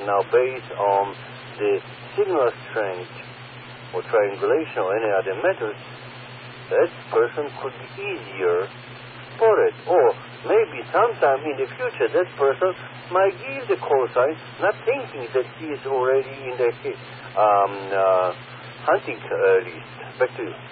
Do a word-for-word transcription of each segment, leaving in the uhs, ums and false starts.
now based on the signal strength or triangulation or any other methods, that person could be easier for it. Or maybe sometime in the future that person might give the call sign, not thinking that he is already in the um, uh, hunting uh, list. Back to you.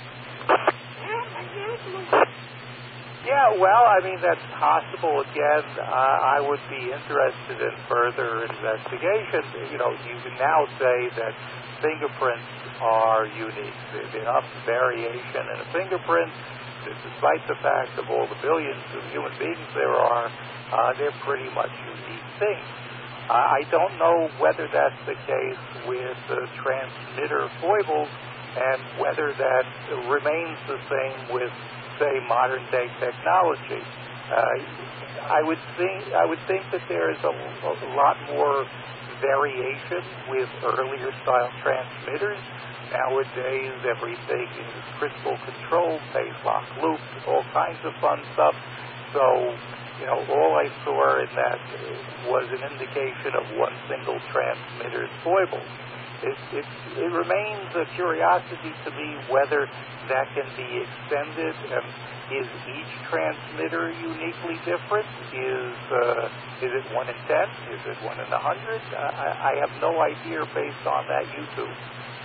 Yeah, well, I mean, that's possible. Again, uh, I would be interested in further investigation. You know, you can now say that fingerprints are unique. There's enough variation in a fingerprint, despite the fact of all the billions of human beings there are, uh, they're pretty much unique things. Uh, I don't know whether that's the case with uh, transmitter foibles and whether that remains the same with, say, modern-day technology. Uh, I would think I would think that there is a, a lot more variation with earlier style transmitters. Nowadays, everything is crystal controlled, phase lock loop, all kinds of fun stuff. So, you know, all I saw in that was an indication of one single transmitter's foibles. It, it, it remains a curiosity to me whether that can be extended. And is each transmitter uniquely different? Is uh, is it one in ten? Is it one in a hundred? Uh, I, I have no idea based on that YouTube.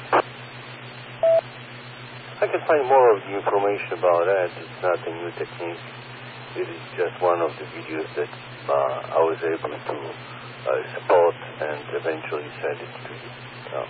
I can find more of the information about that. It's not a new technique. It is just one of the videos that uh, I was able to uh, spot and eventually send it to you. Um,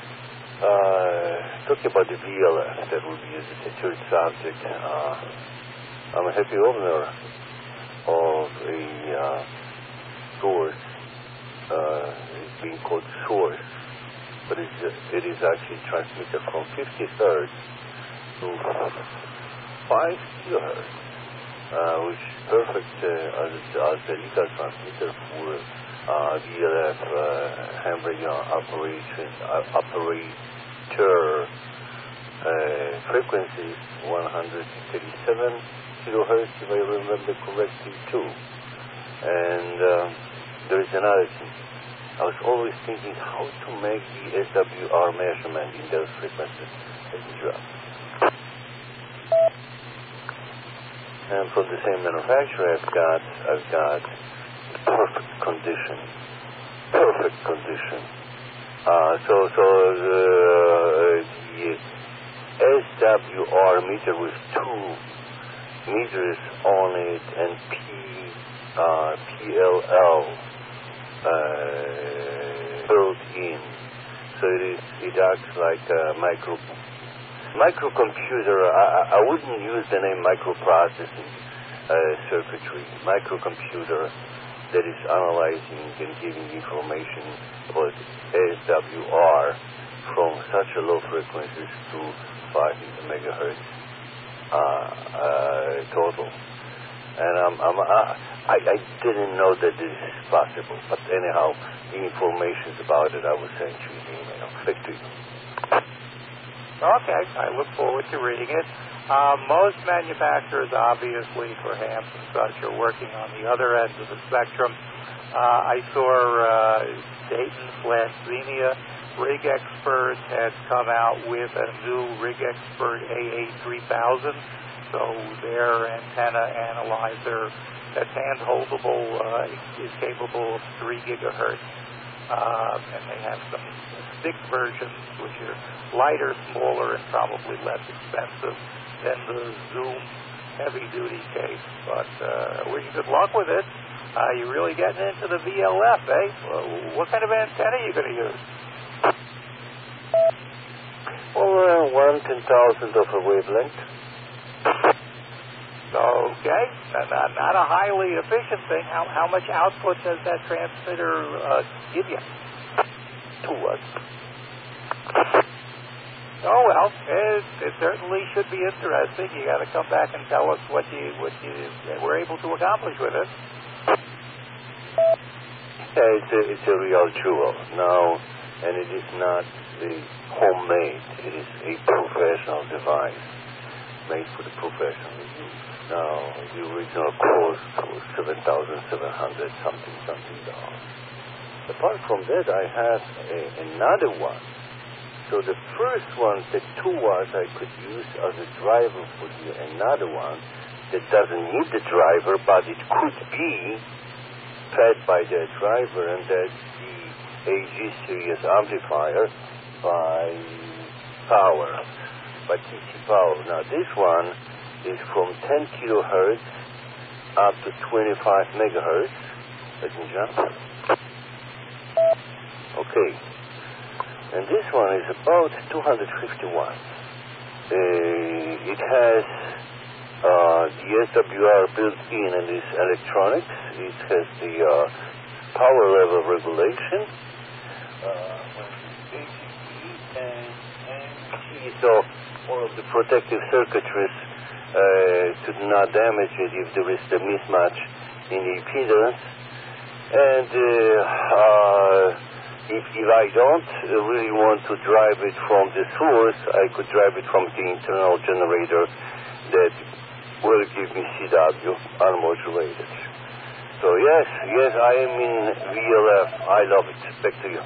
uh, talking about the V L F, that will be the third subject. Uh, I'm a happy owner of a uh, source. Uh, it's being called source, but it's, uh, it is actually transmitted from fifty hertz to five kilohertz, uh, which is perfect uh, as, as a legal transmitter for uh, V L F uh, handbrake operation uh, operator uh, frequencies one hundred thirty-seven kilohertz, if I remember correctly, too. And uh, there is another thing. I was always thinking how to make the S W R measurement in those frequencies as well. And from the same manufacturer, I've got, I've got perfect condition, perfect condition. Uh, so, so the, the S W R meter with two meters on it and P, uh, P L L uh, built in. So it is, it acts like a micro. Microcomputer, I, I wouldn't use the name microprocessing uh, circuitry. Microcomputer that is analyzing and giving information about S W R from such a low frequencies to five megahertz uh, uh, total. And I'm, I'm, I, I didn't know that this is possible. But anyhow, the information about it, I will send you an email. Back to you. Okay, I look forward to reading it. Uh, most manufacturers, obviously, for hams and such, are working on the other end of the spectrum. Uh, I saw uh, Dayton slash Xenia Rig Expert had come out with a new Rig Expert A A three thousand. So their antenna analyzer that's hand-holdable uh, is capable of three gigahertz. Uh, and they have some stick versions which are lighter, smaller, and probably less expensive than the Zoom heavy-duty case. But uh, wish you good luck with it. Uh, you're really getting into the V L F, eh? Well, what kind of antenna are you going to use? Well, uh, one ten thousandth of a wavelength. Okay, not, not, not a highly efficient thing. How how much output does that transmitter uh, give you? Two watts. Oh well, it, it certainly should be interesting. You got to come back and tell us what you what you were able to accomplish with it. Yeah, it's a it's a real jewel now, and it is not a homemade. It is a professional device made for the professional use. Now, the original cost was seven thousand seven hundred something, something dollars. apart from that, I have a, another one. So the first one, the two watts, I could use as a driver for the another one that doesn't need the driver, but it could be fed by the driver, and that's the A G series amplifier by power, by T C Power. Now this one is from ten kilohertz up to twenty-five megahertz. Let me jump. Okay. And this one is about two hundred fifty watts. Uh, it has uh, the S W R built in and is electronics. It has the uh, power level regulation. Uh, and, and so all of the protective circuitries uh, to not damage it if there is a mismatch in the impedance. And uh, uh, If, if I don't really want to drive it from the source, I could drive it from the internal generator that will give me C W unmodulated. So yes, yes, I am in V L F. I love it. Back to you.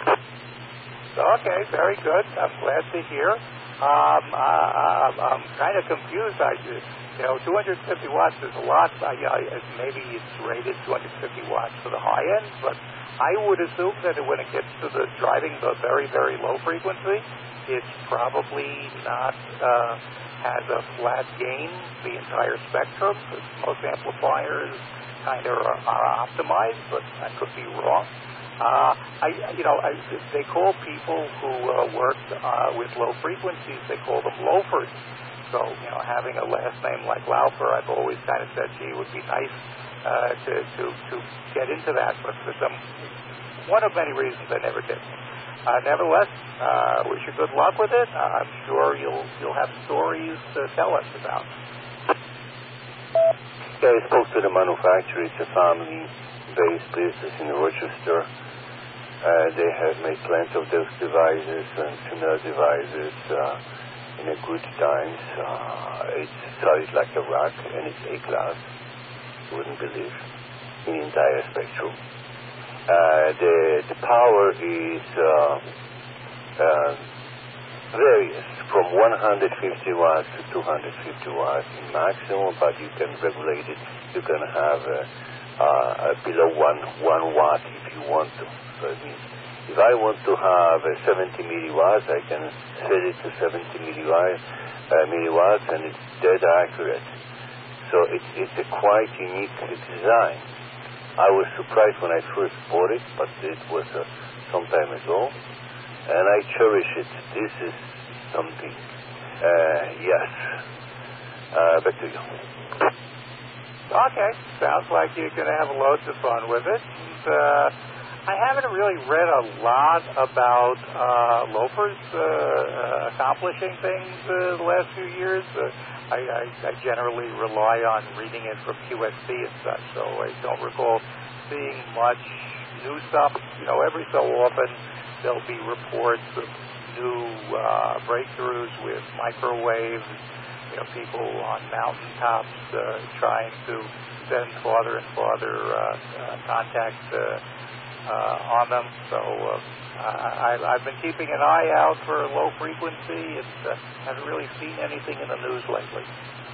Okay, very good. I'm glad to hear. Um, uh, I'm kind of confused. I, you know, two hundred fifty watts is a lot. I, I, maybe it's rated two hundred fifty watts for the high end, but I would assume that when it gets to the driving the very, very low frequency, it's probably not uh, has a flat gain the entire spectrum, because most amplifiers kind of are, are optimized, but I could be wrong. Uh, I, you know, I, they call people who uh, work uh, with low frequencies, they call them loafers. So, you know, having a last name like Laufer, I've always kind of said, gee, it would be nice Uh, to, to, to get into that, but for some one of many reasons I never did. Uh, nevertheless, uh, wish you good luck with it. Uh, I'm sure you'll you'll have stories to tell us about. Yeah, I spoke to the manufacturer. It's a family-based business in Rochester. Uh, they have made plenty of those devices and similar devices uh, in a good times. Uh, it's solid like a rock, and it's A-class. Wouldn't believe in the entire spectrum. Uh, the the power is uh, uh, various from one hundred fifty watts to two hundred fifty watts in maximum, but you can regulate it. You can have a, uh, a below one one watt if you want to. So it means if I want to have a seventy milliwatts, I can set it to seventy milliwatts, uh, milliwatts, and it's dead accurate. So it, it's a quite unique design. I was surprised when I first bought it, but it was uh, some time ago, and I cherish it. This is something. Uh, yes. Uh, back to you. Okay. Sounds like you're going to have loads of fun with it. And, uh, I haven't really read a lot about uh, loafers uh, uh, accomplishing things uh, the last few years. Uh, I, I, I generally rely on reading it from Q S C and such, so I don't recall seeing much new stuff. You know, every so often there'll be reports of new uh, breakthroughs with microwaves, you know, people on mountaintops uh, trying to send farther and farther uh, uh, contact uh, uh, on them. So uh, I, I've been keeping an eye out for low frequency. It's, uh, haven't really seen anything in the news lately.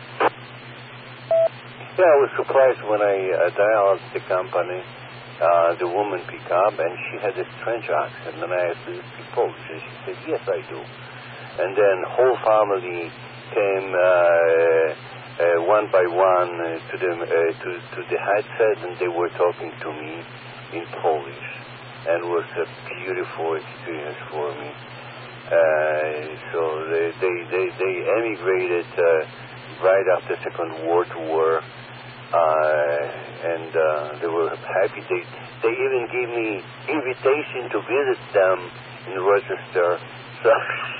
Yeah, I was surprised when I uh, dialed the company, uh, the woman picked up, and she had a strange accent, and I asked her, "Do you speak Polish?" And she said, "Yes, I do." And then whole family came uh, uh, one by one uh, to the uh, to to the headset, and they were talking to me in Polish, and it was a beautiful experience for me. Uh, so they they they, they emigrated uh, right after Second World War. Uh, and uh, they were happy. They they even gave me invitation to visit them in Rochester. So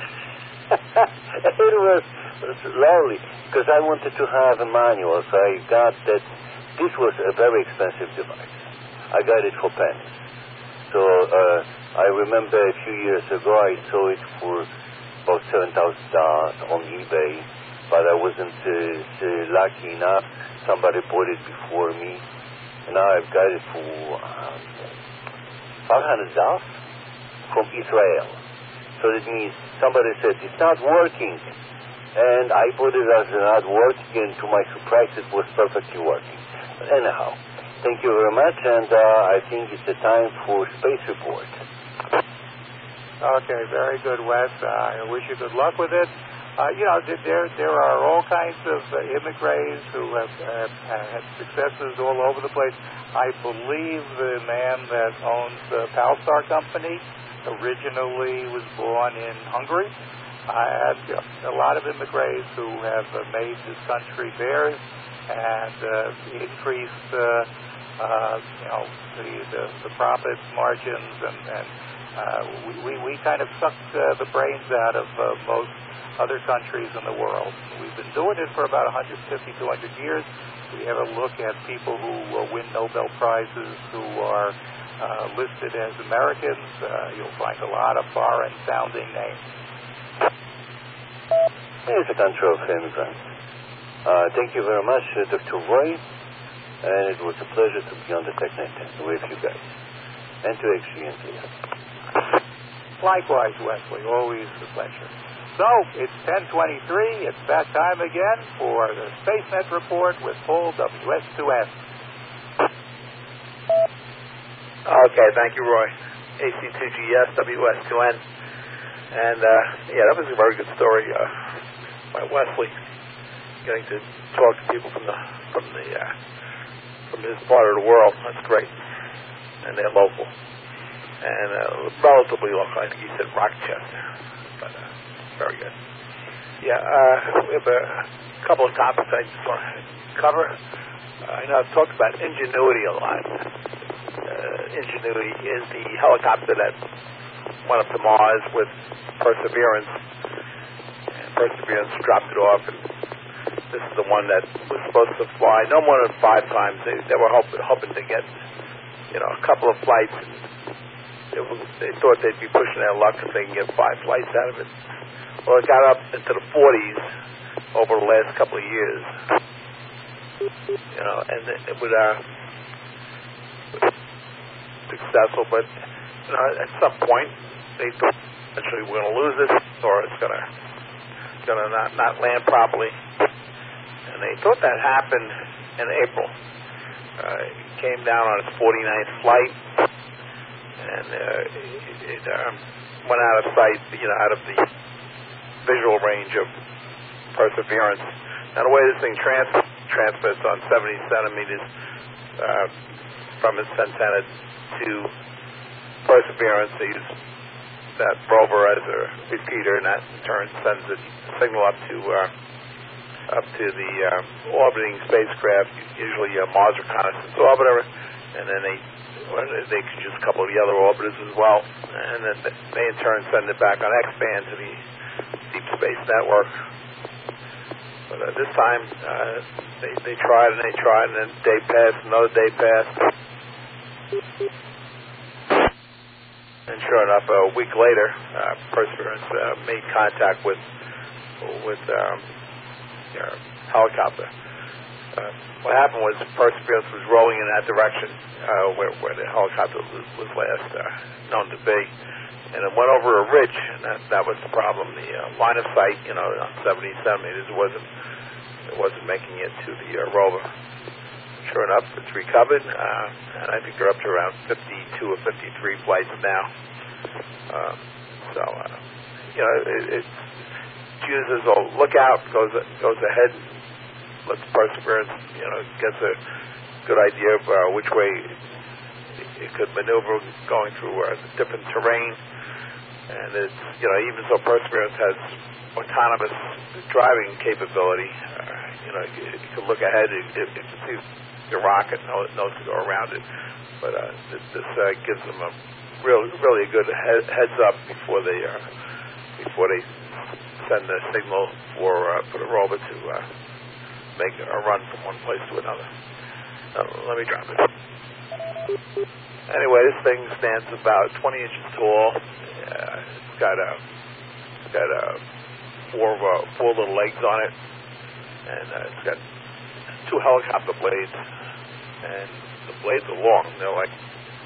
it was, was lovely because I wanted to have a manual. So I got that. This was a very expensive device. I got it for pennies. So uh, I remember a few years ago I saw it for about seven thousand dollars on eBay, but I wasn't uh, uh, lucky enough. Somebody bought it before me, and now I've got it for um, five hundred dollars from Israel. So that means somebody said it's not working. And I put it as not working, and to my surprise, it was perfectly working. Anyhow, thank you very much, and uh, I think it's a time for Space Report. Okay, very good, Wes. Uh, I wish you good luck with it. Uh, you know, there there are all kinds of uh, immigrants who have, have had successes all over the place. I believe the man that owns the Palstar Company originally was born in Hungary. I have you know, a lot of immigrants who have uh, made this country theirs and uh, increased, uh, uh, you know, the, the, the profit margins, and, and uh, we, we kind of sucked uh, the brains out of uh, most other countries in the world. We've been doing it for about one hundred fifty, two hundred years. We have a look at people who uh, win Nobel Prizes who are uh, listed as Americans. Uh, you'll find a lot of foreign-sounding names. It's a country of immigrants. Uh, thank you very much, uh, Doctor Roy, and it was a pleasure to be on the TechNet with you guys, and to X G N T. Likewise, Wesley, always a pleasure. So, it's ten twenty-three. It's that time again for the SpaceNet Report with Paul W S two N. Okay, thank you, Roy. A C two G S, W S two N. And, uh, yeah, that was a very good story uh, by Wesley, getting to talk to people from the from the uh, from his part of the world. That's great. And they're local. And uh, relatively local. I think he said Rochester. But, uh, very good. Yeah, uh, we have a couple of topics I just want to cover. Uh, I know I've talked about Ingenuity a lot. Uh, Ingenuity is the helicopter that went up to Mars with Perseverance. And Perseverance dropped it off, and this is the one that was supposed to fly no more than five times. They, they were hoping, hoping to get, you know, a couple of flights. And it was, they thought they'd be pushing their luck if they can get five flights out of it. Well, it got up into the forties over the last couple of years. You know, and it, it would, uh, successful, but, you know, at some point, they thought eventually we're going to lose this, or it's going to going to not, not land properly. And they thought that happened in April. Uh, it came down on its forty-ninth flight, and uh, it uh, went out of sight, you know, out of the visual range of Perseverance. Now, the way this thing trans- transmits on seventy centimeters uh, from its antenna to Perseverance, they use that rover as a repeater, and that in turn sends a signal up to uh, up to the uh, orbiting spacecraft, usually a Mars Reconnaissance Orbiter, and then they well, they could use a couple of the other orbiters as well, and then they in turn send it back on X-band to the Deep Space Network. But uh, this time, uh, they, they tried and they tried, and then a day passed, another day passed. And sure enough, a week later, uh, Perseverance uh, made contact with with um, you know, helicopter. Uh, what happened was Perseverance was rolling in that direction uh, where, where the helicopter was, was last uh, known to be. And it went over a ridge, and that, that was the problem. The uh, line of sight, you know, on seventy centimeters, wasn't it wasn't making it to the uh, rover. Sure enough, it's recovered, uh, and I think they're up to around fifty-two or fifty-three flights now. Uh, so, uh, you know, it, it uses a lookout, goes goes ahead, lets Perseverance, you know, gets a good idea of uh, which way it could maneuver going through uh, different terrain. And it's, you know, even so Perseverance has autonomous driving capability, uh, you know, you, you can look ahead, it, it, it can see the rocket, knows, knows to go around it. But uh, this, this uh, gives them a real, really a good head, heads up before they uh, before they send the signal for uh, for the rover to uh, make a run from one place to another. Uh, let me drop it. Anyway, this thing stands about twenty inches tall. Uh, it's got a it's got a four uh, four little legs on it, and uh, it's got two helicopter blades, and the blades are long. They're like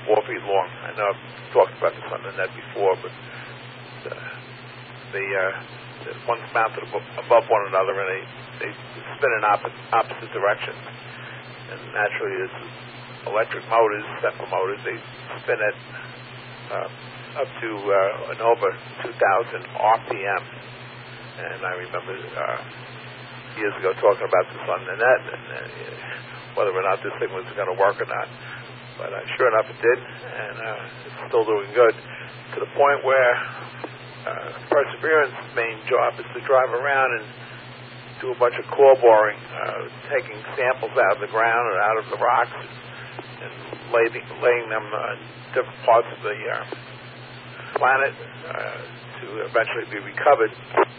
four feet long. I know I've talked about this on the net before, but uh, they, uh, one's mounted above, above one another, and they, they spin in opposite, opposite directions. And naturally, it's electric motors, stepper motors, they spin at uh, up to uh, an over two thousand R P M. And I remember uh, years ago talking about this on the net, and uh, whether or not this thing was going to work or not. But uh, sure enough, it did, and uh, it's still doing good, to the point where uh, Perseverance's main job is to drive around and do a bunch of core boring, uh, taking samples out of the ground or out of the rocks, and, and laying, laying them on different parts of the uh, planet uh, to eventually be recovered.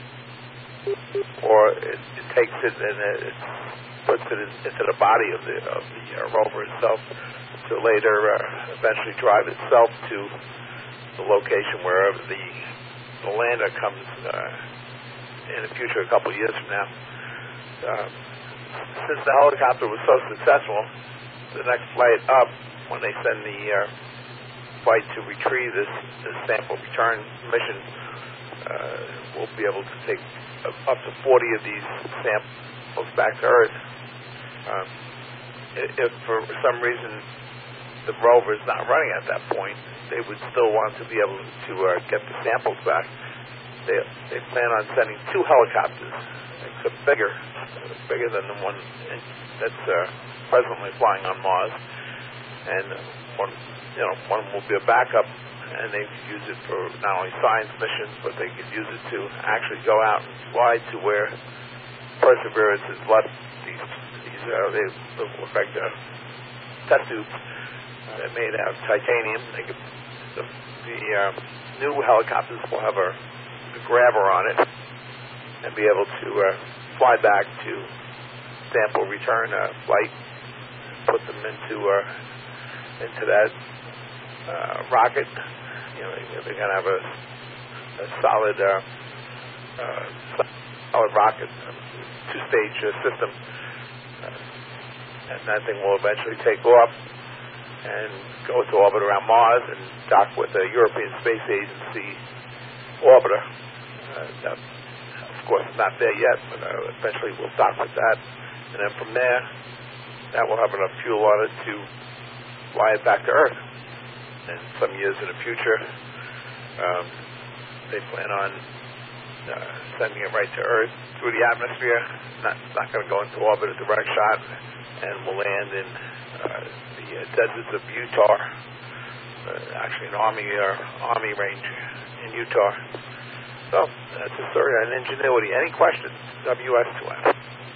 Or it, it takes it and it, it puts it in, into the body of the of the uh, rover itself to later uh, eventually drive itself to the location wherever the, the lander comes uh, in the future, a couple of years from now. Uh, since the helicopter was so successful, the next flight up, when they send the uh, flight to retrieve this, this sample return mission, uh, we'll be able to take up to forty of these samples back to Earth. Um, if for some reason the rover is not running at that point, they would still want to be able to uh, get the samples back. They, they plan on sending two helicopters, except bigger, bigger than the one that's uh, presently flying on Mars. And one, you know, one will be a backup, and they could use it for not only science missions, but they could use it to actually go out and fly to where Perseverance has left these, these uh, they look like uh, test tubes uh, made out of titanium. They could, the the uh, new helicopters will have a, a grabber on it and be able to uh, fly back to sample return uh, flight, put them into uh, into that uh, rocket. You know, they're going to have a, a solid, uh, uh, solid rocket, two-stage uh, system, uh, and that thing will eventually take off and go into orbit around Mars and dock with the European Space Agency orbiter. Uh, that, of course, not there yet, but uh, eventually we'll dock with that, and then from there, that will have enough fuel on it to fly it back to Earth. And some years in the future, um, they plan on uh, sending it right to Earth through the atmosphere. Not, not going to go into orbit a direct shot, and will land in uh, the uh, deserts of Utah, uh, actually an Army uh, Army range in Utah. So that's the story on Ingenuity. Any questions? W S two M.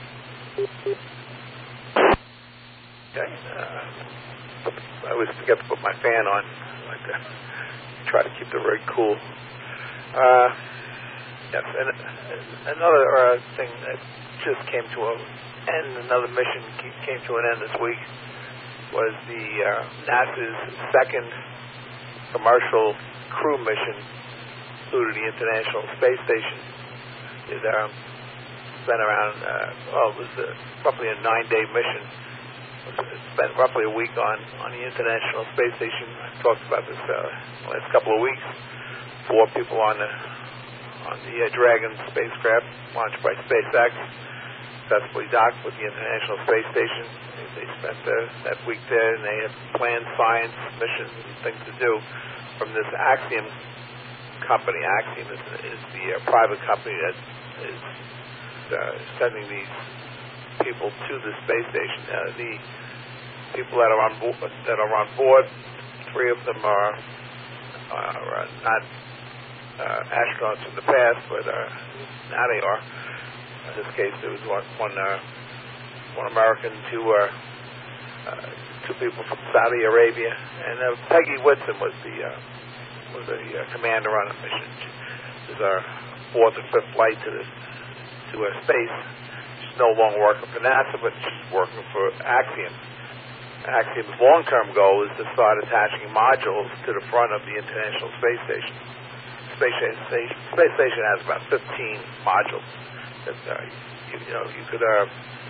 Okay. Uh, I always forget to put my fan on. I like to try to keep the rig cool. Uh, yes, and another uh, thing that just came to an end, another mission came to an end this week, was the uh, NASA's second commercial crew mission flew to the International Space Station. It um, spent around, uh, well, it was uh, roughly a nine-day mission. Spent roughly a week on, on the International Space Station. I've talked about this uh, the last couple of weeks. Four people on the on the uh, Dragon spacecraft launched by SpaceX successfully docked with the International Space Station. They, they spent uh, that week there, and they have planned science missions and things to do from this Axiom company. Axiom is, is the uh, private company that is uh, sending these people to the space station. Uh, the people that are on board, that are on board, three of them are, are uh, not uh, astronauts in the past, but uh, now they are. In this case, there was one one, uh, one American, two uh, uh, two people from Saudi Arabia, and uh, Peggy Whitson was the uh, was the uh, commander on the mission. This is our fourth or fifth flight to the to uh, space. No longer working for NASA, but she's working for Axiom. Axiom's long-term goal is to start attaching modules to the front of the International Space Station. Space Station, Space Station has about fifteen modules that uh, you, you know you could uh,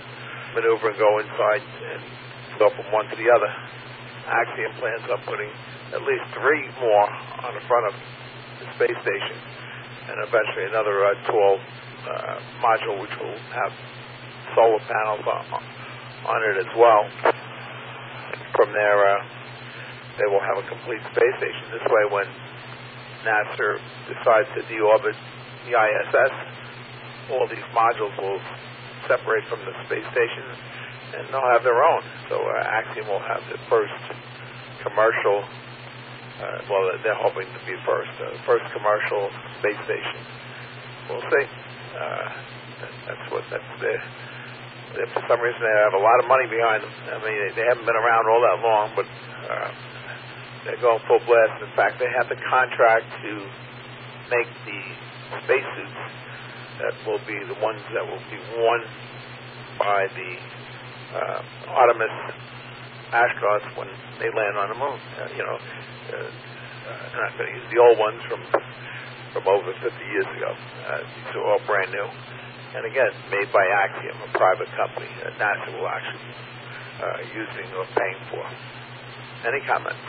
maneuver and go inside and go from one to the other. Axiom plans on putting at least three more on the front of the space station, and eventually another uh, tall uh, module which will have solar panels on, on it as well. And from there, uh, they will have a complete space station. This way, when NASA decides to deorbit the I S S, all these modules will separate from the space station, and they'll have their own. So uh, Axiom will have the first commercial, uh, well, they're hoping to be first, uh, first commercial space station. We'll see. Uh, that, that's what, that's their, they, for some reason they have a lot of money behind them. I mean, they, they haven't been around all that long, but uh, they're going full blast. In fact, they have the contract to make the spacesuits that will be the ones that will be worn by the uh, Artemis astronauts when they land on the moon. Uh, you know, uh, uh, they're not going to use the old ones from from over fifty years ago. Uh, these are all brand new. And again, made by Axiom, a private company that NASA will actually be uh, using or paying for. Any comments?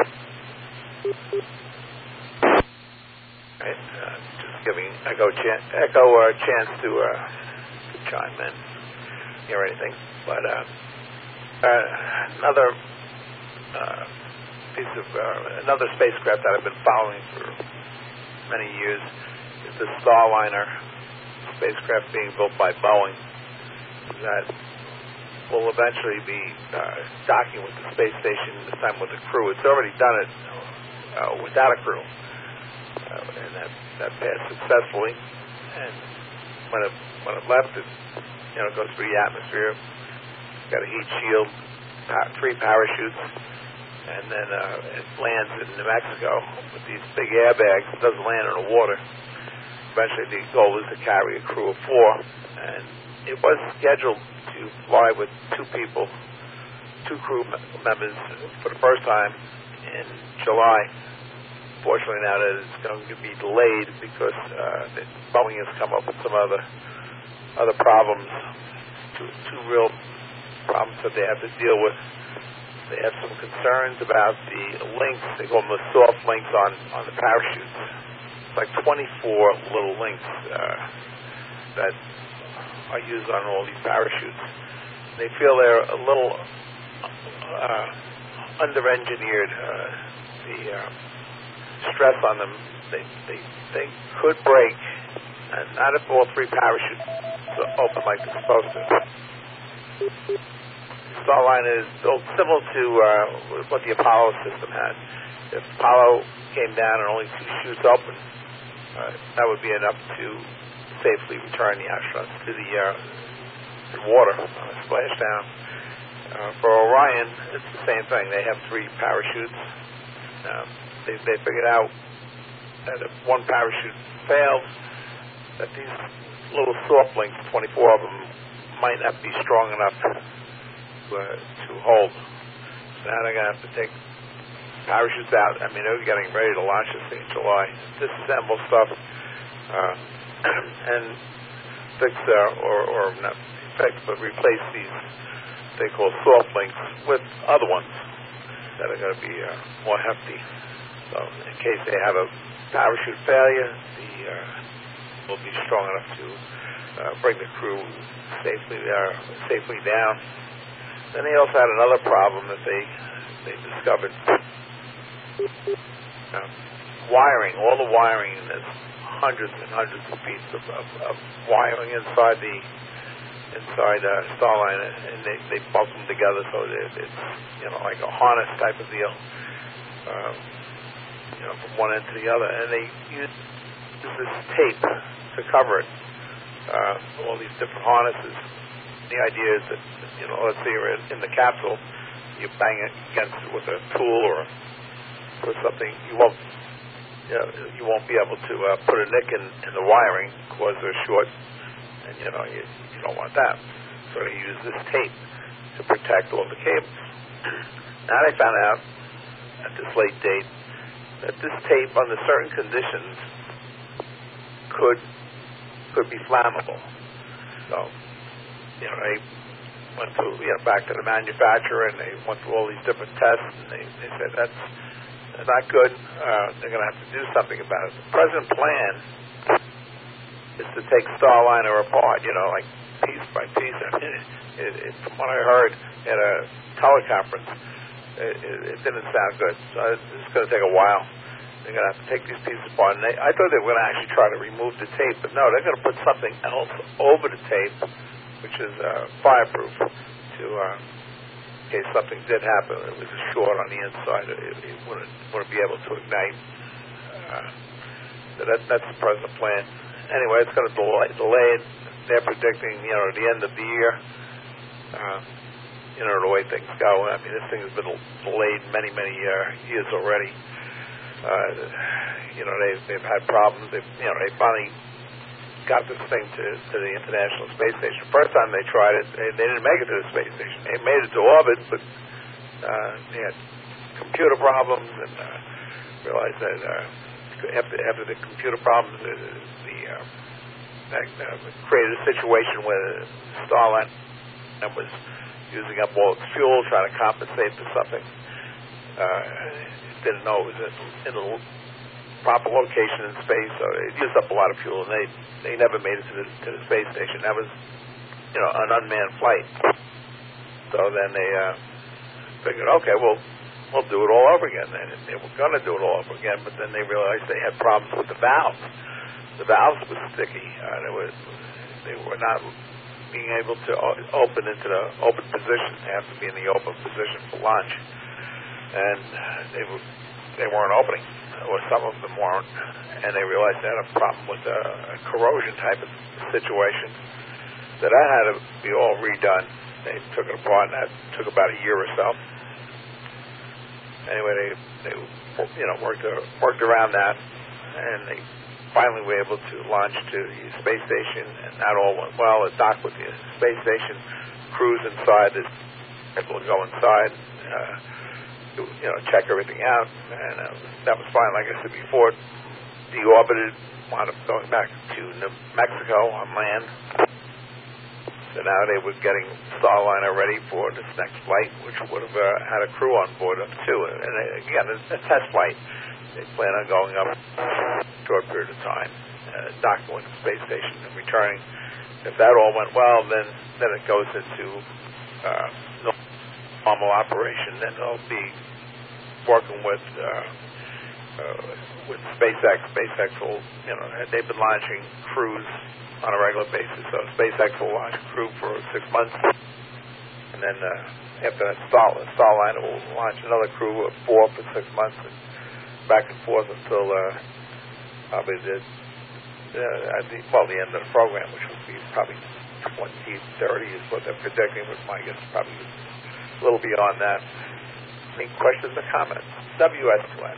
Right, uh, just giving Echo chance, Echo a chance to, uh, to chime in, hear anything. But uh, uh, another uh, piece of uh, another spacecraft that I've been following for many years is the Starliner spacecraft being built by Boeing that will eventually be uh, docking with the space station, this time with a crew. It's already done it uh, without a crew. Uh, and that, that passed successfully. And when it when it left, it you know goes through the atmosphere. It's got a heat shield, three parachutes, and then uh, it lands in New Mexico with these big airbags. It doesn't land in the water. Eventually, the goal is to carry a crew of four, and it was scheduled to fly with two people, two crew members for the first time in July. Fortunately, now that it's going to be delayed because uh, Boeing has come up with some other other problems, two, two real problems that they have to deal with. They have some concerns about the links. They call them the soft links on, on the parachutes. It's like twenty-four little links uh, that are used on all these parachutes. They feel they're a little uh, under-engineered. Uh, the uh, stress on them, they, they they could break, and not if all three parachutes are open like they're supposed to. The Starliner is built similar to uh, what the Apollo system had. If Apollo came down and only two chutes open, uh, that would be enough to safely return the astronauts to the uh, water on a splashdown. Uh, for Orion, it's the same thing. They have three parachutes. Uh, They, they figured out that if one parachute failed, that these little soft links, twenty-four of them, might not be strong enough to, uh, to hold. So now they're going to have to take parachutes out. I mean, they're getting ready to launch this thing in July. Disassemble stuff uh, and fix, uh, or, or not fix, but replace these, they call soft links, with other ones that are going to be uh, more hefty. So in case they have a parachute failure, the uh, will be strong enough to uh, bring the crew safely uh, safely down. Then they also had another problem that they they discovered. Uh, wiring, all the wiring, and there's hundreds and hundreds of pieces of, of, of wiring inside the inside uh, Starliner, and they they bolt them together so that it's you know like a harness type of deal. Um, You know, from one end to the other, and they use this tape to cover it. Uh, all these different harnesses. The idea is that you know, let's say you're in, in the capsule, you bang it against it with a tool or or something, you won't you, know, you won't be able to uh, put a nick in, in the wiring, cause they're short, and you know you you don't want that. So they use this tape to protect all the cables. Now they found out at this late date that this tape, under certain conditions, could could be flammable. So, you know, they went to you know back to the manufacturer and they went through all these different tests, and they, they said that's not good. Uh, they're going to have to do something about it. The present plan is to take Starliner apart, you know, like piece by piece. I mean, it, it, from what I heard at a teleconference, it, it, it didn't sound good. So it's going to take a while. They're going to have to take these pieces apart. And they, I thought they were going to actually try to remove the tape, but no, they're going to put something else over the tape, which is uh, fireproof, to uh, in case something did happen. It was a short on the inside. It, it wouldn't, wouldn't be able to ignite. Uh, so that, that's the present plan. Anyway, it's going to delay, delay it. They're predicting, you know, the end of the year, uh, you know, the way things go. I mean, this thing has been delayed many, many uh, years already. Uh, you know, they've, they've had problems. They've, you know, they finally got this thing to, to the International Space Station. First time they tried it, they, they didn't make it to the space station. They made it to orbit, but uh, they had computer problems and uh, realized that uh, after, after the computer problems, the, the uh, that uh, created a situation where Starliner was using up all its fuel, trying to compensate for something. Uh, didn't know it was in, in the proper location in space, so it used up a lot of fuel, and they, they never made it to the, to the space station. That was, you know, an unmanned flight. So then they uh, figured, okay, well, we'll do it all over again. And they were going to do it all over again, but then they realized they had problems with the valves. The valves were sticky. Uh, they were they were not being able to open into the open position. They have to be in the open position for launch. And they were, they weren't opening, or some of them weren't, and they realized they had a problem with a, a corrosion type of situation. So that had to be all redone. They took it apart, and that took about a year or so. Anyway, they, they you know, worked worked around that, and they finally were able to launch to the space station, and that all went well. It docked with the space station, crews inside, is able to go inside, uh, you know, check everything out, and uh, that was fine. Like I said before, deorbited, wound up going back to New Mexico on land. So now they were getting Starliner ready for this next flight, which would have uh, had a crew on board up too. And uh, again, it's a test flight. They plan on going up for a short period of time, uh, docking with the space station and returning. If that all went well, then then it goes into uh, normal operation. Then they'll be working with uh, uh, with SpaceX. SpaceX will, you know, they've been launching crews on a regular basis. So SpaceX will launch a crew for six months, and then uh, after that, Star, Starliner will launch another crew of four for six months, and back and forth until uh, probably the, uh, at the well the end of the program, which would be probably twenty thirty is what they're predicting. But my guess probably a little beyond that. Any questions or comments? W S Glenn.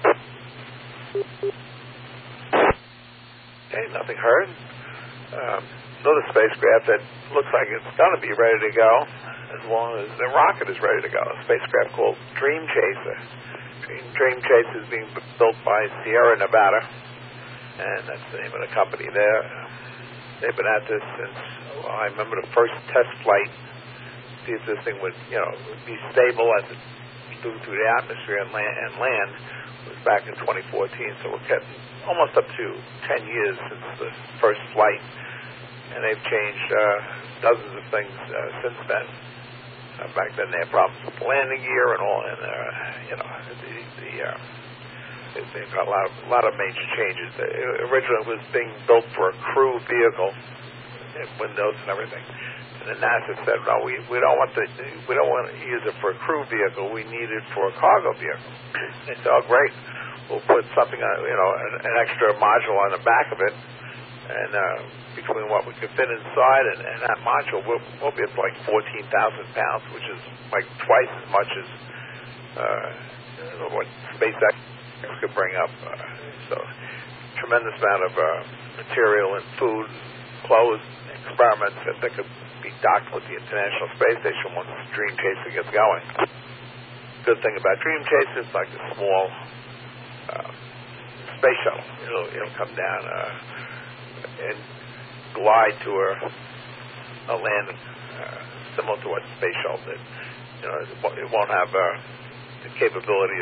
Okay, nothing heard. Um, another spacecraft that looks like it's going to be ready to go as long as the rocket is ready to go. A spacecraft called Dream Chaser. Dream, Dream Chaser is being built by Sierra Nevada, and that's the name of the company there. They've been at this since, well, I remember the first test flight. See if this thing would, you know, would be stable as it flew through the atmosphere and land, and land was back in twenty fourteen. So we're getting almost up to ten years since the first flight, and they've changed uh, dozens of things uh, since then. Uh, back then they had problems with the landing gear and all, and uh, you know, the, the uh, they've got a lot of a lot of major changes. It originally was being built for a crew vehicle, and windows and everything. And then NASA said, "No, we we don't want to we don't want to use it for a crew vehicle. We need it for a cargo vehicle." They said, "Oh, great. We'll put something on, you know, an, an extra module on the back of it, and uh, between what we can fit inside and, and that module, we'll, we'll be up to like fourteen thousand pounds, which is like twice as much as uh, what SpaceX could bring up. Uh, so, tremendous amount of uh, material and food, clothes, experiments that they could be docked with the International Space Station once Dream Chaser gets going. Good thing about Dream Chaser, it's like a small uh, space shuttle. It'll, it'll come down uh, and glide to a, a landing uh, similar to what Space Shuttle did. You know, it won't have uh, the capability of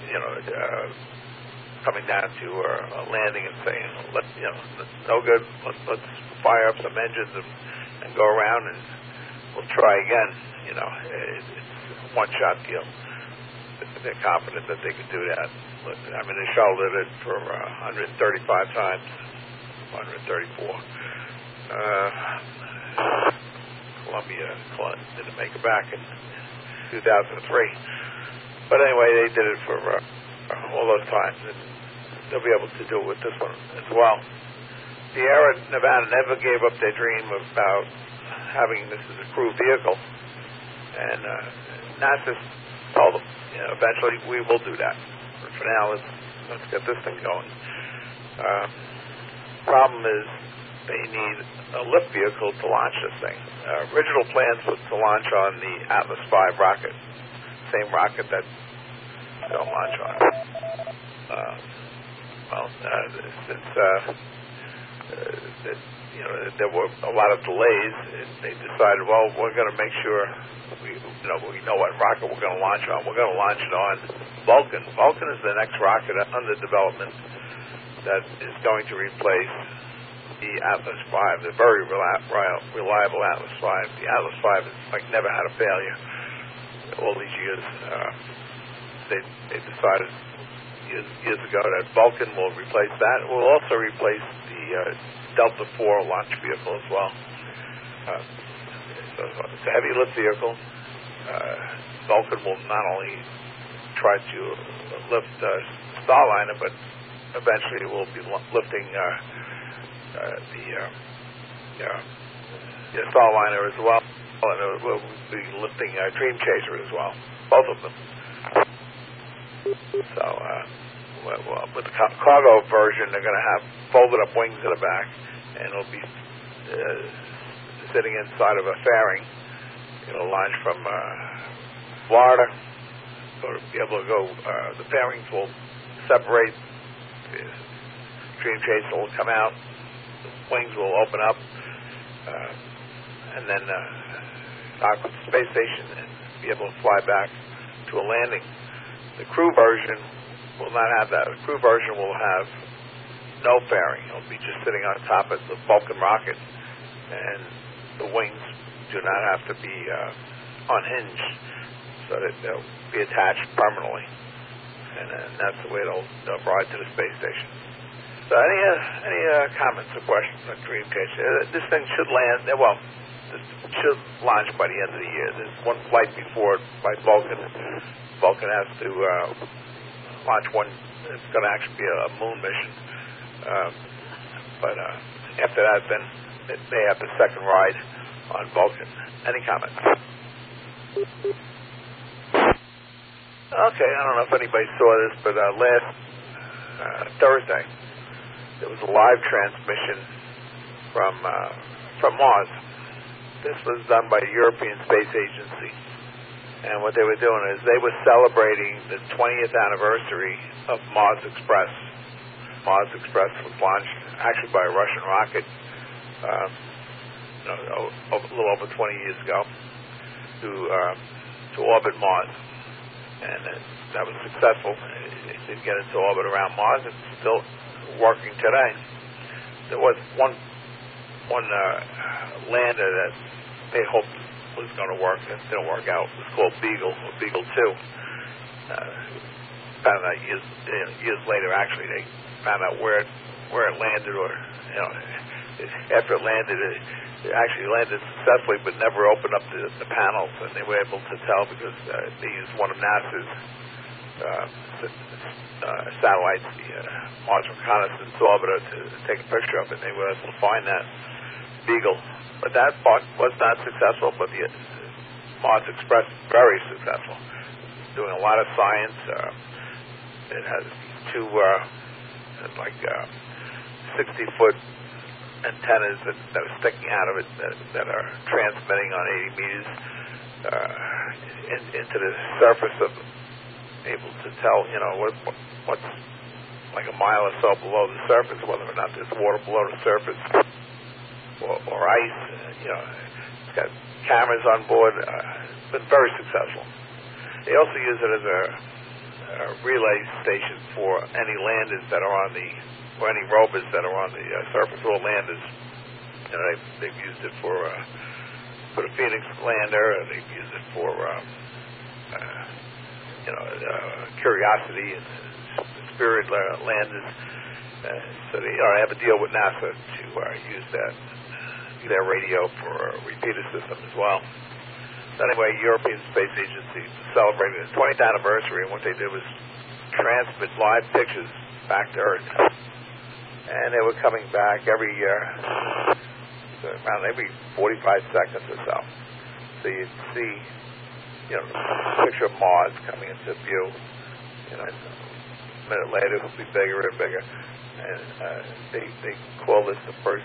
you know, uh, coming down to uh, a landing and saying, let you know, no good. Let's, let's fire up some engines and, and go around and we'll try again. You know, it, it's a one-shot deal. They're confident that they can do that. I mean, they shuttled it for uh, one hundred thirty-five times, one hundred thirty-four. Uh, Columbia didn't make it back in two thousand three. But anyway, they did it for uh, all those times, and they'll be able to do it with this one as well. The Air Nevada never gave up their dream about having this as a crew vehicle, and uh, NASA told them, you know, eventually we will do that. But for now, let's, let's get this thing going. Uh, problem is they need a lift vehicle to launch this thing. Uh, original plans was to launch on the Atlas five rocket, same rocket that they'll launch on. Uh, well, uh, since uh, uh, you know there were a lot of delays, they decided, well, we're going to make sure we, you know, we know what rocket we're going to launch on. We're going to launch it on Vulcan. Vulcan is the next rocket under development that is going to replace the Atlas five, the very reliable Atlas five. The Atlas five has like never had a failure all these years. Uh, they they decided years, years ago that Vulcan will replace that. It will also replace the uh, Delta four launch vehicle as well. Uh, so it's a heavy lift vehicle. Uh, Vulcan will not only try to lift uh, Starliner, but eventually it will be lifting uh, uh, the, uh, uh, the Starliner as well, and it will be lifting uh, Dream Chaser as well, both of them. So uh, well, with the cargo version, they're going to have folded up wings in the back, and it'll be uh, sitting inside of a fairing. It'll launch from uh, Florida. It'll be able to go. Uh, the fairings will separate. The Dream Chaser will come out. The wings will open up, uh, and then uh, dock with the space station and be able to fly back to a landing. The crew version will not have that. The crew version will have no fairing. It'll be just sitting on top of the Vulcan rocket, and the wings do not have to be uh, unhinged, so that they'll be attached permanently, and, and that's the way they'll, they'll ride to the space station. So any uh, any uh, comments or questions on Dream Chaser? Uh, this thing should land, uh, well, it should launch by the end of the year. There's one flight before it by Vulcan. Vulcan has to uh, launch one. It's going to actually be a, a moon mission. Uh, but uh, after that, then it, they have the second ride on Vulcan. Any comments? Okay, I don't know if anybody saw this, but uh, last uh, Thursday, there was a live transmission from uh, from Mars. This was done by the European Space Agency. And what they were doing is they were celebrating the twentieth anniversary of Mars Express. Mars Express was launched actually by a Russian rocket uh, you know, a little over twenty years ago to uh, to orbit Mars, and uh, that was successful. It did get into orbit around Mars. It's still working today. There was one one uh, lander that they hoped was going to work and didn't work out. It was called Beagle, or Beagle two. Uh, found out years, you know, years later, actually, they found out where it, where it landed, or, you know, after it landed, it, it actually landed successfully, but never opened up the, the panels, and they were able to tell because uh, they used one of NASA's uh, uh, satellites, the uh, Mars Reconnaissance Orbiter, to take a picture of it. They were able to find that Beagle. But that part was not successful, but the Mars Express very successful. Doing a lot of science. Uh, it has two, uh, like, sixty-foot uh, antennas that, that are sticking out of it that, that are transmitting on eighty meters uh, in, into the surface of, able to tell, you know, what, what, what's like a mile or so below the surface, whether or not there's water below the surface. Or, or ice, uh, you know, it's got cameras on board. Uh, it's been very successful. They also use it as a uh, relay station for any landers that are on the, or any rovers that are on the uh, surface, or landers. You know, they've, they've used it for uh, for the Phoenix lander, and they've used it for um, uh, you know uh, Curiosity and Spirit landers. Uh, so they, you know, they have a deal with NASA to uh, use that their radio for a repeater system as well. So anyway, European Space Agency celebrated its twentieth anniversary, and what they did was transmit live pictures back to Earth. And they were coming back every year, so around every forty-five seconds or so. So you'd see, you know, a picture of Mars coming into view. You know, a minute later it'll be bigger and bigger. And uh, they they call this the first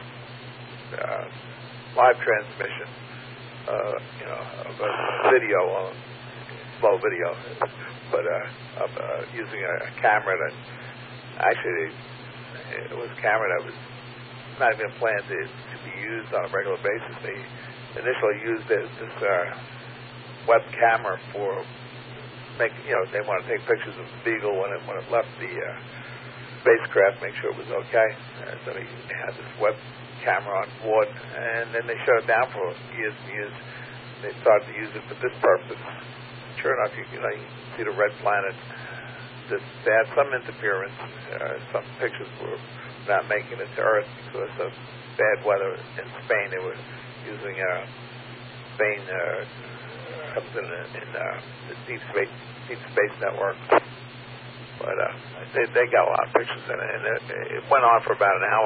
uh, live transmission, uh, you know, of a video, on slow video, but uh, of uh, using a, a camera that actually it was a camera that was not even planned to, to be used on a regular basis. They initially used this, this uh, web camera for making, you know, they want to take pictures of the Beagle when it when it left the uh, spacecraft, make sure it was okay. Uh, so they, they had this web camera on board, and then they shut it down for years and years. They started to use it for this purpose. Sure enough, you, you know, you see the red planet. This, they had some interference. Uh, some pictures were not making it to Earth because of bad weather in Spain. They were using uh, Spain uh, something in, in uh, the Deep Space Deep Space Network. But uh, they, they got a lot of pictures in it, and it, it went on for about an hour.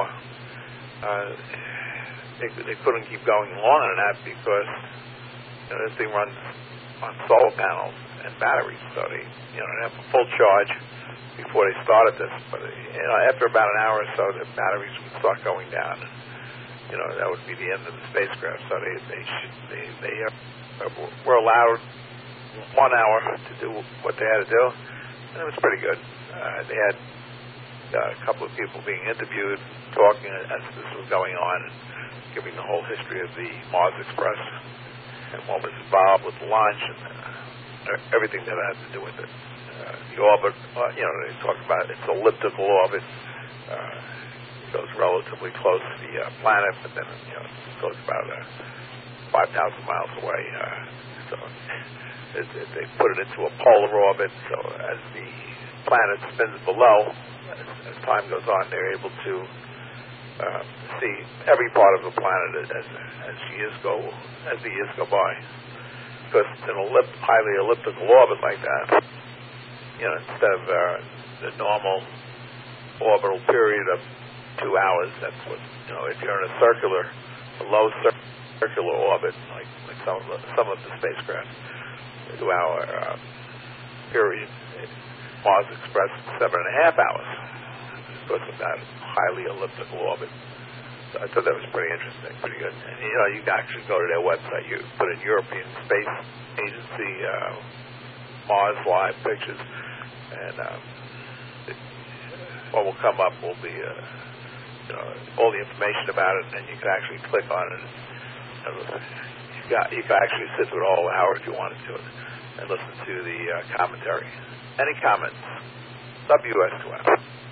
Uh, they, they couldn't keep going longer than that because you know, this thing runs on solar panels and batteries, so they, you know, they have a full charge before they started this. But you know, after about an hour or so, the batteries would start going down, and you know that would be the end of the spacecraft. So they they they, they uh, were allowed one hour to do what they had to do. And it was pretty good. Uh, they had uh, a couple of people being interviewed, talking as this was going on, and giving the whole history of the Mars Express and what was involved with the launch and uh, everything that had to do with it. Uh, the orbit, uh, you know, they talked about its elliptical orbit. Uh, it goes relatively close to the uh, planet, but then you know it goes about uh, five thousand miles away. Uh, so. It, it, they put it into a polar orbit, so as the planet spins below, as, as time goes on, they're able to uh, see every part of the planet as, as years go, as the years go by. Because it's an ellip, highly elliptical orbit like that, you know, instead of uh, the normal orbital period of two hours, that's what, you know, if you're in a circular, a low cir- circular orbit, like, like some of the, some of the spacecraft, two-hour uh, period. Mars Express seven and a half hours because of that highly elliptical orbit. So I thought that was pretty interesting, pretty good. And you know, you can actually go to their website. You put in European Space Agency uh, Mars live pictures, and um, it, what will come up will be uh, you know all the information about it, and you can actually click on it. And, Yeah, you can actually sit through it all hour if you wanted to and listen to the uh, commentary. Any comments? W S two M.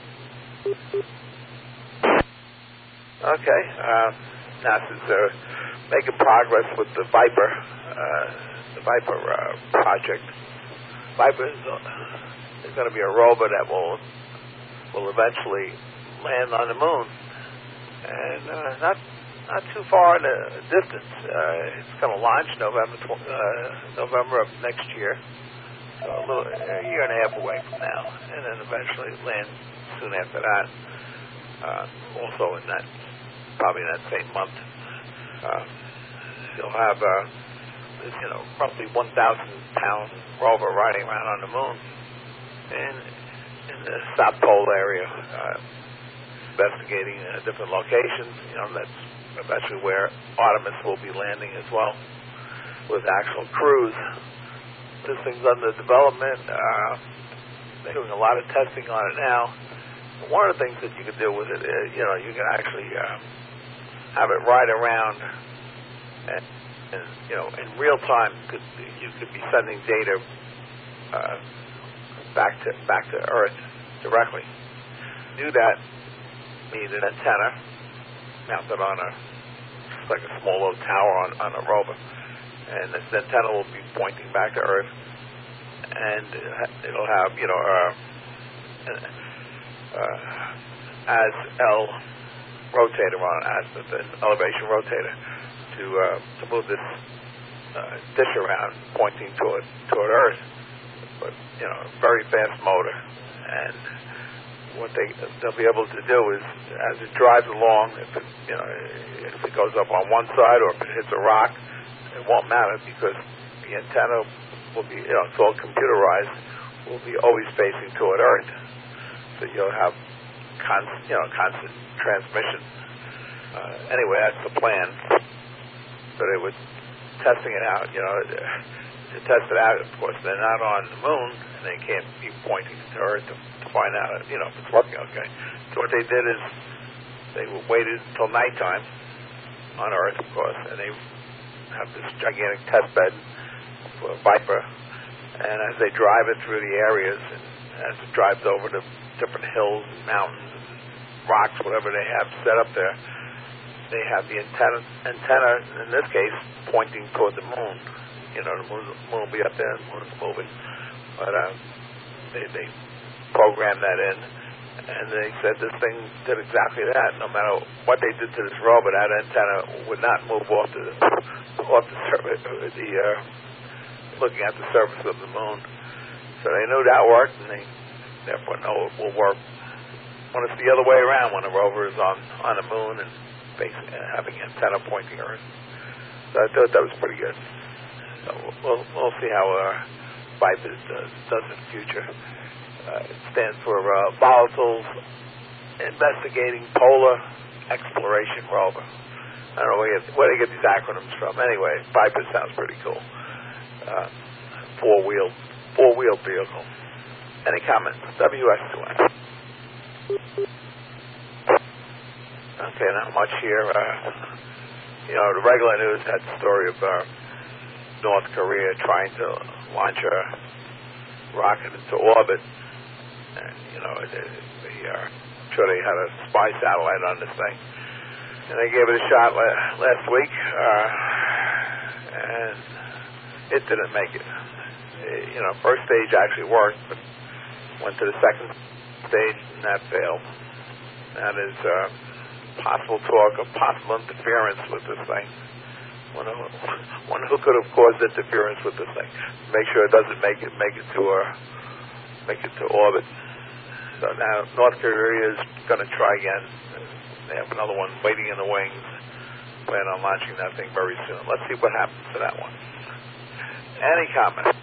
Okay. Uh, NASA's uh, making progress with the Viper, uh, the Viper uh, project. Viper is, uh, is going to be a rover that will will eventually land on the moon, and uh, not. Not too far in the distance. Uh, it's going to launch November tw- uh, November of next year, so a, little, a year and a half away from now, and then eventually land soon after that. Uh, also in that, probably in that same month, uh, you'll have uh, this, you know, roughly one thousand pound rover riding around on the moon, and in the South Pole area, uh, investigating uh, different locations. You know, that's eventually where Artemis will be landing as well, with actual crews. This thing's under development. Uh, they're doing a lot of testing on it now. One of the things that you can do with it is, you know, you can actually uh, have it ride around, and, and you know, in real time, could, you could be sending data uh, back to back to Earth directly. Do that, need an antenna mounted on a like a small little tower on, on a rover, and this antenna will be pointing back to Earth, and it'll have you know uh, uh, as L rotator on as the elevation rotator to uh, to move this uh, dish around, pointing toward toward Earth. But you know, very fast motor, and what they they'll be able to do is, as it drives along, if it, you know if it goes up on one side or if it hits a rock, it won't matter because the antenna will be you know it's all computerized, will be always facing toward Earth, so you'll have constant you know constant transmission. Uh, anyway, that's the plan. So they were testing it out, you know. To test it out, of course, they're not on the moon, and they can't be pointing to Earth to, to find out, you know, if it's working okay. So what they did is they waited until nighttime on Earth, of course, and they have this gigantic test bed for Viper, and as they drive it through the areas, and as it drives over the different hills and mountains and rocks, whatever they have set up there, they have the antenna, antenna in this case, pointing toward the moon. You know, the moon, moon will be up there, and the moon is moving. But uh, they, they programmed that in, and they said this thing did exactly that. No matter what they did to this rover, that antenna would not move off the off the surface, the uh, looking at the surface of the moon. So they knew that worked, and they therefore know it will work when it's the other way around, when the rover is on on the moon and basically having antenna pointing Earth. So I thought that was pretty good. So we'll we'll see how uh, Viper does, does in the future. Uh, it stands for uh, Volatiles Investigating Polar Exploration Rover. I don't know where, get, where they get these acronyms from. Anyway, Viper sounds pretty cool. Uh, four wheel four wheel vehicle. Any comments? W S two N. Okay, not much here. Uh, you know, the regular news had the story of Uh, North Korea trying to launch a rocket into orbit, and you know, they, they, uh, I'm sure they had a spy satellite on this thing, and they gave it a shot la- last week, uh, and it didn't make it. it. You know, first stage actually worked, but went to the second stage, and that failed. That is uh, possible talk of possible interference with this thing. Wonder, wonder who could have caused interference with this thing. Make sure it doesn't make it make it to uh, make it to orbit. So now North Korea is going to try again. They have another one waiting in the wings. Plan on launching that thing very soon. Let's see what happens to that one. Any comments?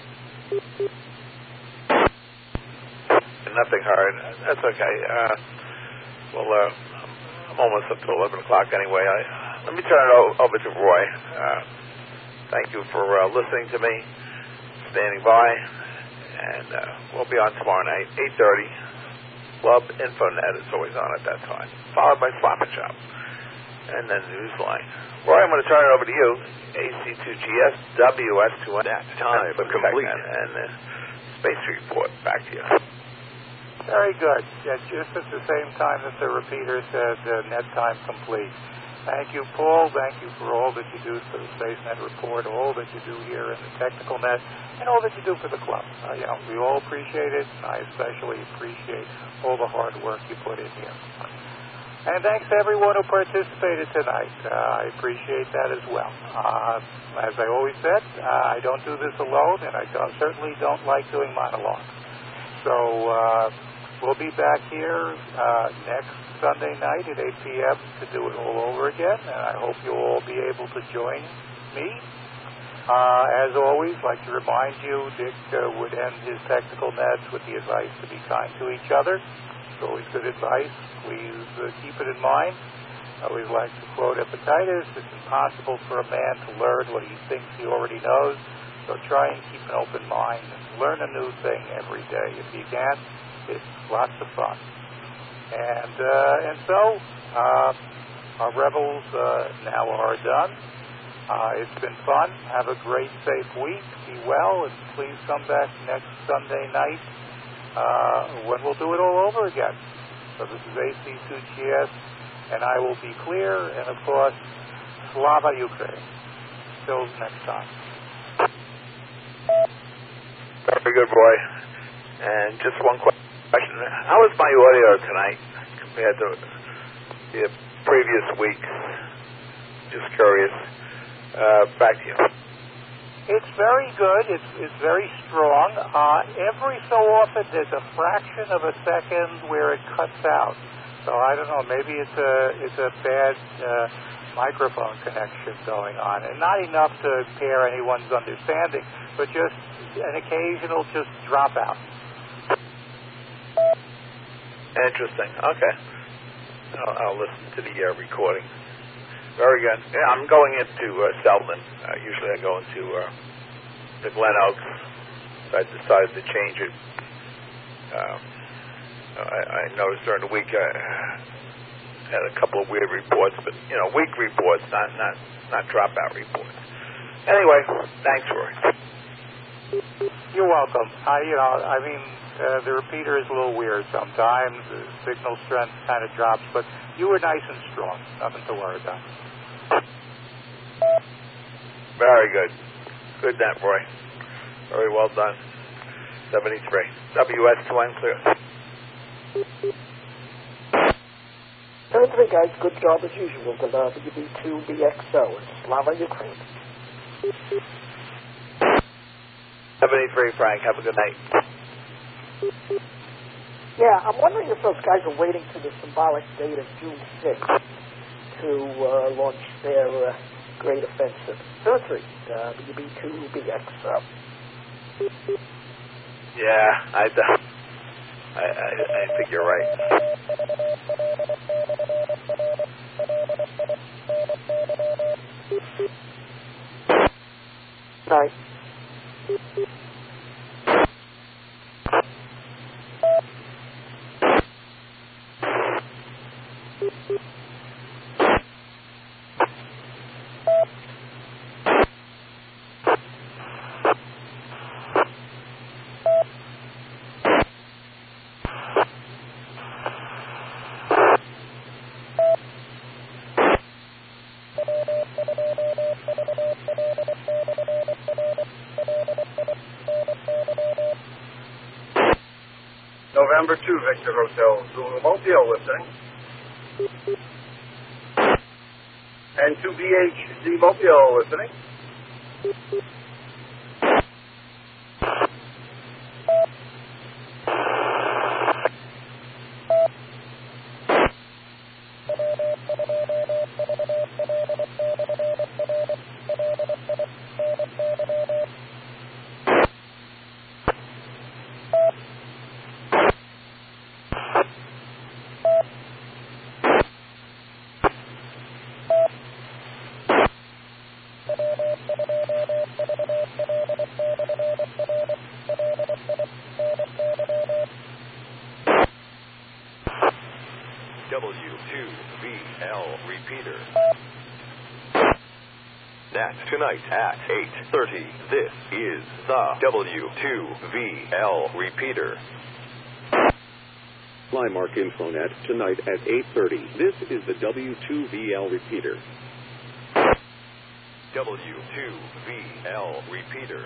Nothing hard. That's okay. Uh, well, uh, I'm almost up to eleven o'clock anyway. I. Let me turn it over to Roy. Uh, thank you for uh, listening to me, standing by, and uh, we'll be on tomorrow night, eight thirty. Club Infonet is always on at that time, followed by Slap and Shop, and then Newsline. Roy, I'm going to turn it over to you, A C two G S W S two N. That time complete. And, and uh, Space Report, back to you. Very good. Yeah, just at the same time that the repeater said uh, net time complete. Thank you, Paul. Thank you for all that you do for the SpaceNet Report, all that you do here in the Technical Net, and all that you do for the club. Uh, you know, we all appreciate it, and I especially appreciate all the hard work you put in here. And thanks to everyone who participated tonight. Uh, I appreciate that as well. Uh, as I always said, uh, I don't do this alone, and I don't, certainly don't like doing monologues. So uh, we'll be back here uh, next Sunday night at eight p.m. to do it all over again, and I hope you'll all be able to join me. Uh, as always, I'd like to remind you, Dick uh, would end his technical nets with the advice to be kind to each other. It's always good advice. Please uh, keep it in mind. I always like to quote Epictetus, it's impossible for a man to learn what he thinks he already knows, so try and keep an open mind and learn a new thing every day. If you can, it's lots of fun. And uh, and so, uh, our Rebels uh, now are done. Uh, it's been fun. Have a great, safe week. Be well, and please come back next Sunday night uh, when we'll do it all over again. So this is A C two G S, and I will be clear, and of course, Slava Ukraine. Till next time. Very good, Roy. And just one question. How was my audio tonight compared to the previous weeks? Just curious. Uh, back to you. It's very good. It's, it's very strong. Uh, every so often there's a fraction of a second where it cuts out. So I don't know. Maybe it's a it's a bad uh, microphone connection going on, and not enough to impair anyone's understanding, but just an occasional just drop out. Interesting. Okay. I'll, I'll listen to the uh, recording. Very good. Yeah, I'm going into uh, Selden. Uh, usually I go into uh, the Glen Oaks. So I decided to change it. Um, I, I noticed during the week I had a couple of weird reports, but, you know, weak reports, not not, not dropout reports. Anyway, thanks, Roy. You're welcome. I, you know, I mean, uh, the repeater is a little weird sometimes. The signal strength kind of drops, but you were nice and strong. Nothing to worry about. Very good. Good net, Roy. Very well done. seventy-three. W S two N clear. seventy-three, guys. Good job as usual. The W B two B X O in Slava, Ukraine. seventy-three, Frank. Have a good night. Yeah, I'm wondering if those guys are waiting for the symbolic date of June sixth to uh, launch their uh, great offensive. seventy-three, W B two B X O. Yeah, I, I, I, I think you're right. Night. November two, Victor Hotel, Zulu Mobile listening. And two B H Z Mobile listening. W two V L repeater. Net tonight at eight thirty. This is the W two V L repeater. Flymark Infonet tonight at eight thirty. This is the W two V L repeater. W two V L repeater.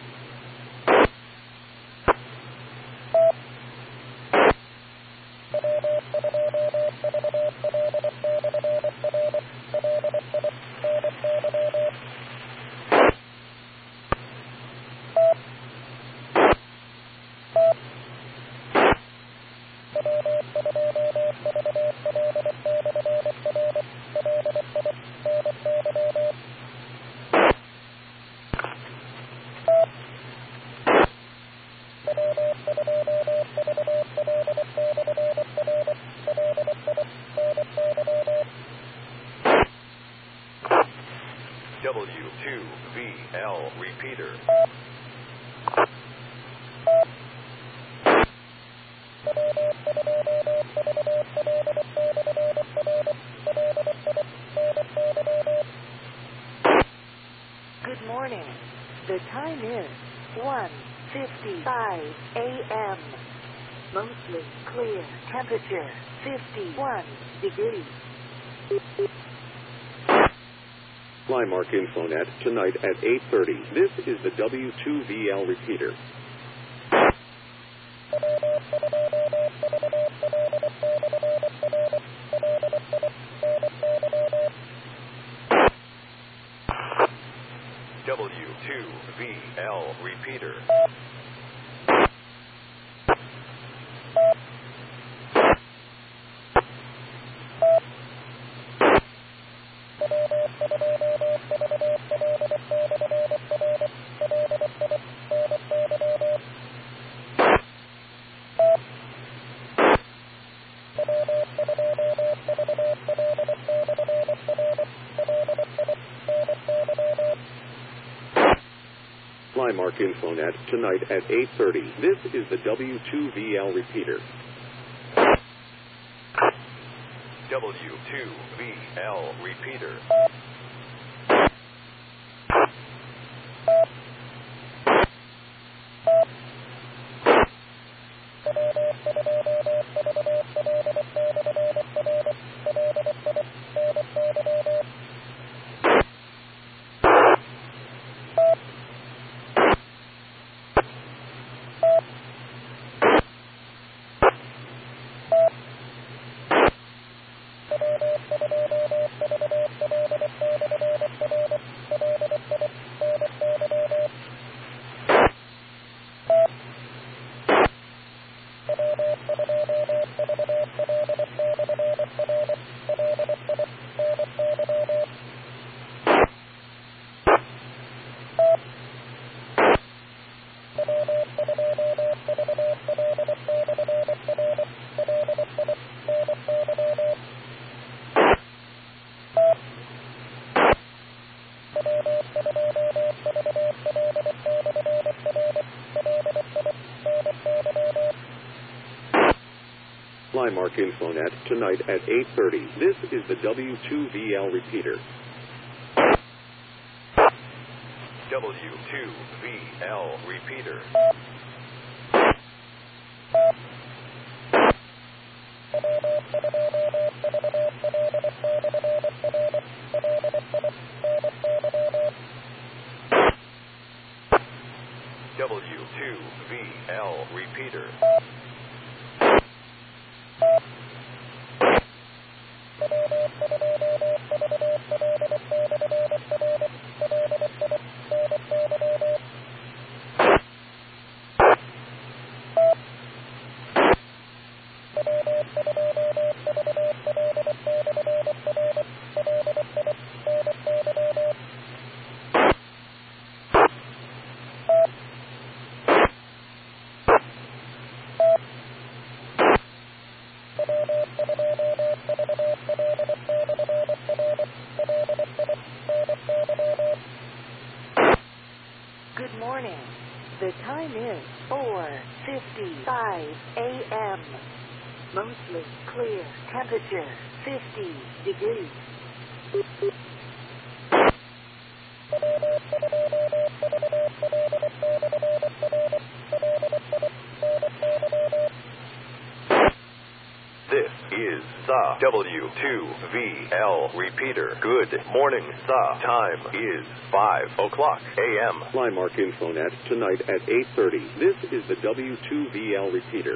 W two V L repeater. Good morning. The time is one fifty-five a m Mostly clear. Temperature fifty-one degrees. Flymark InfoNet, tonight at eight thirty. This is the W two V L repeater. W two V L repeater. Flymark InfoNet, tonight at eight thirty. This is the W two V L repeater. W two V L repeater. Flymark InfoNet, tonight at eight thirty. This is the W two V L repeater. W two V L repeater. W two V L repeater. Good morning. The time is four fifty-five a m Mostly clear. Temperature fifty degrees. This is the W two V L repeater. Good morning. The time is five o'clock a m Flymark InfoNet, tonight at eight thirty. This is the W two V L repeater.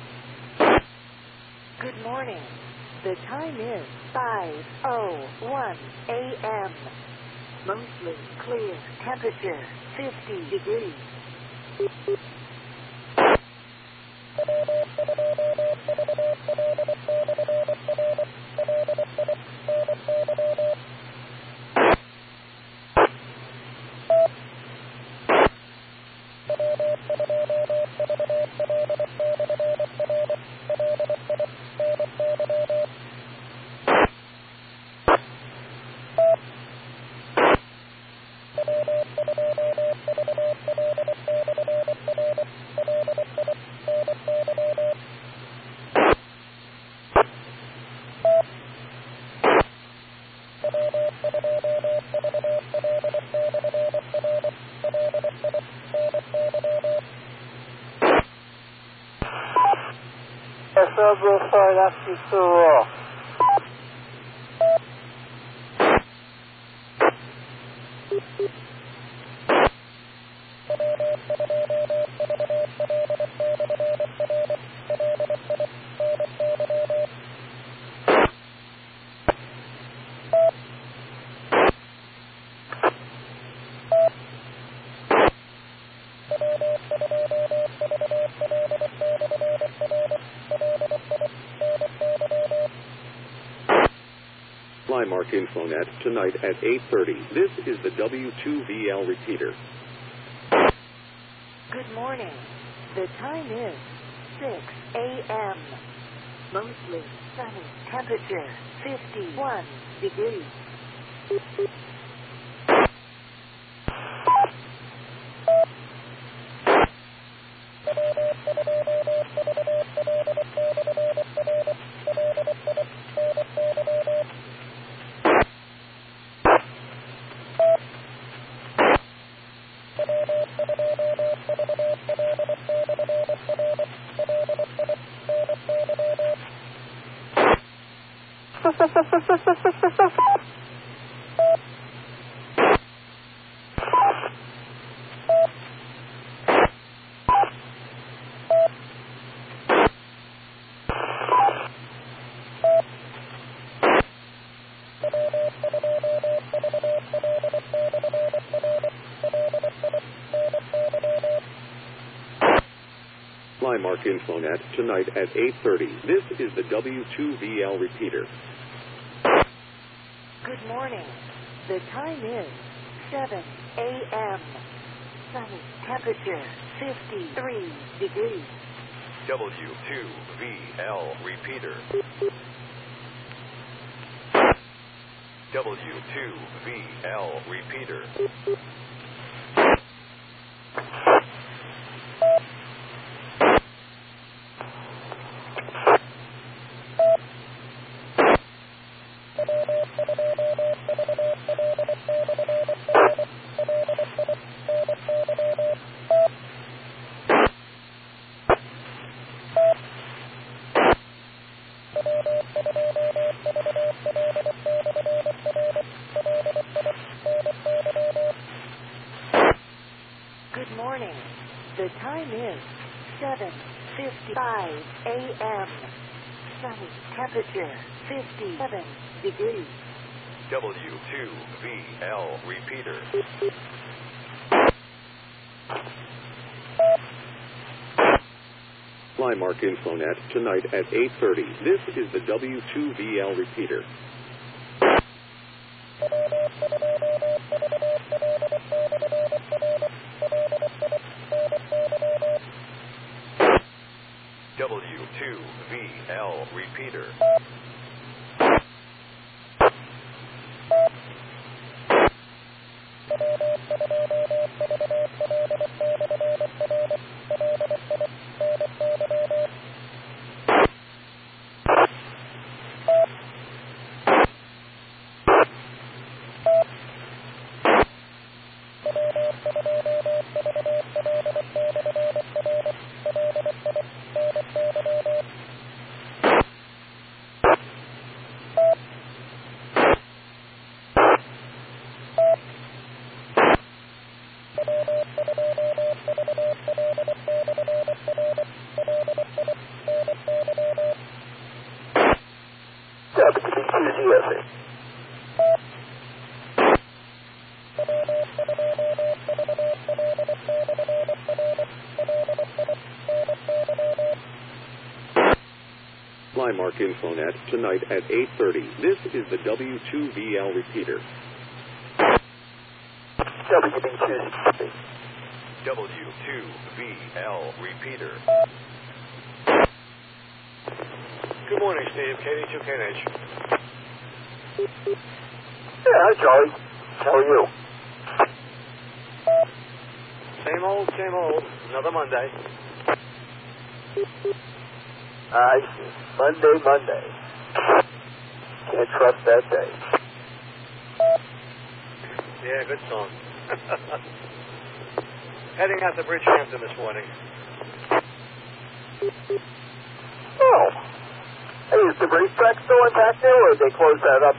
Good morning. The time is five oh one a m Mostly clear. Temperature fifty degrees. Bravo five, after you so off. Flymark Infonet tonight at eight thirty. This is the W two V L repeater. Good morning. The time is six a.m. Mostly sunny. Temperature fifty-one degrees. Flymark Infonet tonight at eight thirty. This is the W two V L repeater. Good morning. The time is seven a.m. Sunny. Temperature fifty-three degrees. W two V L repeater. W two V L repeater. Good morning. The time is seven fifty-five a.m. Sunny. Temperature fifty-seven degrees. W two V L repeater. Flymark Infonet tonight at eight thirty. This is the W two V L repeater. W two V L repeater. Flymark Infonet tonight at eight thirty. This is the W two V L repeater. W two V L. W two V L repeater. Good morning, Steve. K D two K N H. Yeah, hi, Charlie. How are you? Same old, same old. Another Monday. I see. Monday, Monday. Can't trust that day. Yeah, good song. Heading out to Bridgehampton this morning. Oh. the racetrack still intact there, or did they close that up